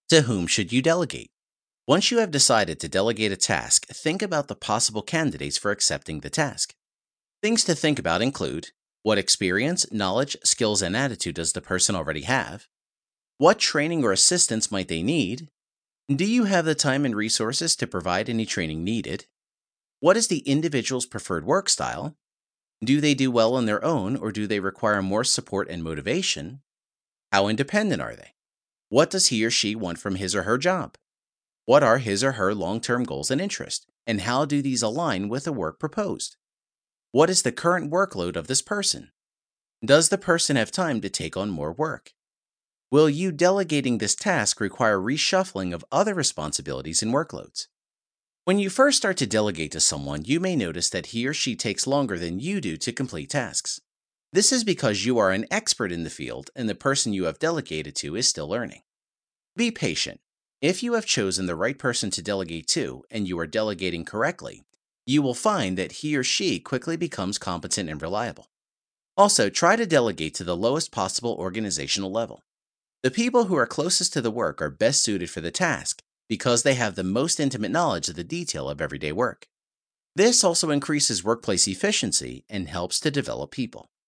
To whom should you delegate? Once you have decided to delegate a task, think about the possible candidates for accepting the task. Things to think about include: what experience, knowledge, skills, and attitude does the person already have? What training or assistance might they need? Do you have the time and resources to provide any training needed? What is the individual's preferred work style? Do they do well on their own, or do they require more support and motivation? How independent are they? What does he or she want from his or her job? What are his or her long term goals and interests? And how do these align with the work proposed? What is the current workload of this person? Does the person have time to take on more work? Will you delegating this task require reshuffling of other responsibilities and workloads? When you first start to delegate to someone, you may notice that he or she takes longer than you do to complete tasks. This is because you are an expert in the field and the person you have delegated to is still learning. Be patient. If you have chosen the right person to delegate to and you are delegating correctly, you will find that he or she quickly becomes competent and reliable. Also, try to delegate to the lowest possible organizational level. The people who are closest to the work are best suited for the task because they have the most intimate knowledge of the detail of everyday work. This also increases workplace efficiency and helps to develop people.